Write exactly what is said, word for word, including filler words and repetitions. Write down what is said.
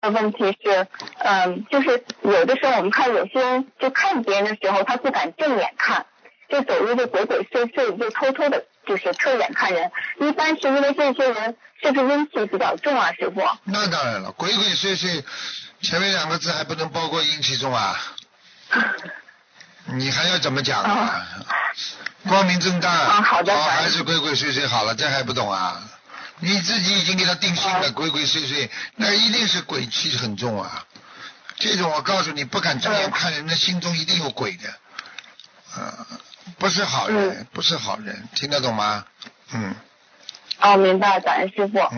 问题是，嗯，就是有的时候我们看有些人就看别人的时候，他不敢正眼看，就走路就鬼鬼祟祟，就偷偷的，就是侧眼看人。一般是因为这些人是不是阴气比较重啊，师傅？ 那当然了，鬼鬼祟祟，前面两个字还不能包括阴气重啊？你还要怎么讲啊？啊光明正大， 啊、好的， 好还是鬼鬼祟祟好了，这还不懂啊？你自己已经给他定性了，鬼鬼祟祟，那一定是鬼气很重啊！这种我告诉你，不敢正眼看人的心中一定有鬼的，呃，不是好人，不是好人，听得懂吗？嗯。 哦，明白，感恩师傅。